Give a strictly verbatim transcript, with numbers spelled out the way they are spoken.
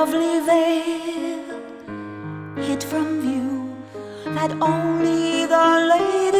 lovely veil hid from view that only the lady